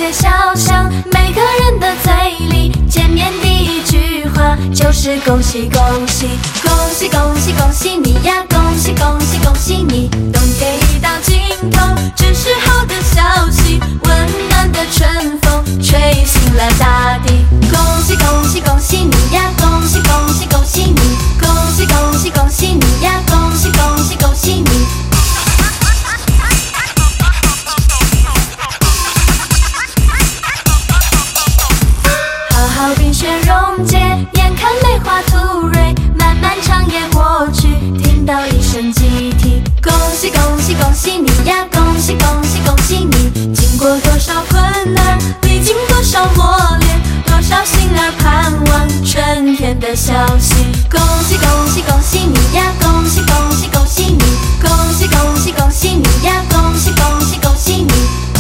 街小巷，每个人的嘴里，见面第一句话就是恭喜恭喜，恭喜恭喜恭喜你呀，恭喜恭喜恭喜你！冬天已到尽头，这是好的消息，温暖的春风吹醒了大地。恭喜恭喜恭喜你呀，恭喜恭喜恭喜你！恭喜恭喜恭喜你呀，恭喜恭喜恭喜你！好好冰雪融解，眼看梅花吐蕊，漫漫长夜过去，听到一声集体，恭喜恭喜恭喜你呀，恭喜恭喜恭喜你！经过多少困难，历经多少磨练，多少心儿盼望春天的消息。恭喜恭喜恭喜你呀，恭喜恭喜恭喜你！恭喜恭喜恭喜你呀，恭喜恭喜恭喜你！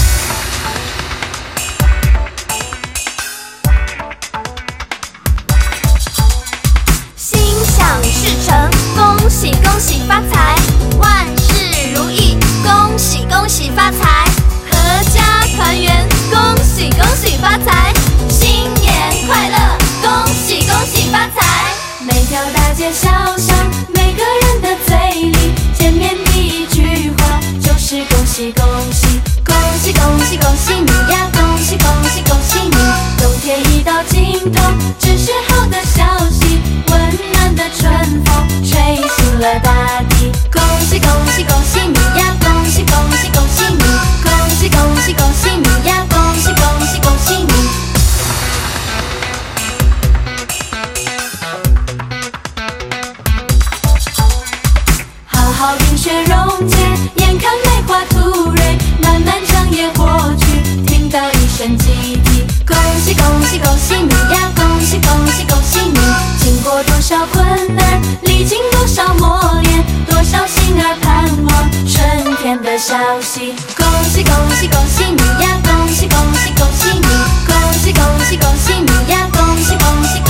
心想事成，恭喜恭喜发财，万事如意，恭喜恭喜发财，阖家团圆，恭喜恭喜发财，新年快乐，恭喜恭喜发财！每条大街小巷，每个人的嘴里，见面第一句话就是恭喜恭喜，恭喜恭喜恭喜你呀，恭喜恭喜恭喜你！冬天已到尽头，这是好的消息，温暖的春风吹醒了大地。恭喜恭喜恭喜你呀，恭喜恭喜恭喜你！恭喜恭喜恭喜你呀，恭喜恭喜恭喜你！好好冰雪融解，眼看梅花吐蕊，漫漫长夜过去，听到一声集体，恭喜恭喜恭喜你呀，恭喜恭喜恭喜你！经过多少困难，历经多少磨练，多少心儿盼望春天的消息。恭喜恭喜恭喜你呀，恭喜恭喜恭喜你！恭喜恭喜恭喜你呀，恭喜恭喜！